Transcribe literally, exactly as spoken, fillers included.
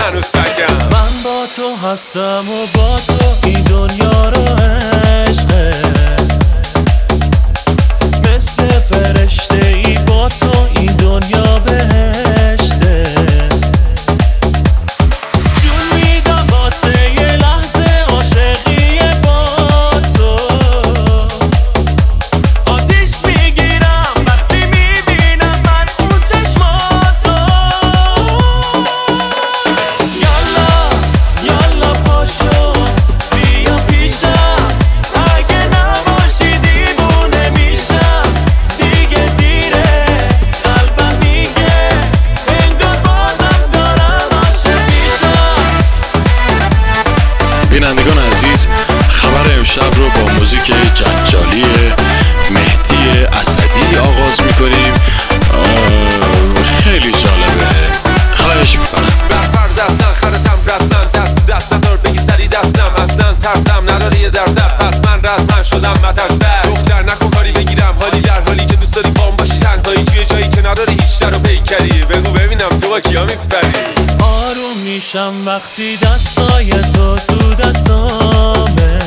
هنوز تکم. من با تو هستم و با تو این دنیا رو عشقه، مثل فرشته ای با تو این دنیا بهشته. جون میدم واسه یه لحظه عاشقی با تو، آتیش میگیرم وقتی میبینم من اون چشماتو. یالا یالا پاشو بیا پیشم، اگه نباشی دیوونه میشم. دیگه دیره قلبم میگه انگار بازم دارم عاشق میشم. بینندگان عزیز، خبر امشب رو با موزیک جنجالی مهدی اسدی آغاز میکنیم. خیلی جالبه، خواهش میکنم. بر فرض اصلا خرتم رسما دست دست نزار بگی سری دستم. اصلا ترسم نداره یه درصد، پس من رسما شدم مترسر. دختر نکن کاری بگیرم حالی، در حالی که دوست داری بام باشی تنهایی توی جایی که نداره هیچ در و پیکری. بگو ببینم تو با کیا میپری. آروم میشم وقتی دستای تو تو دستامه،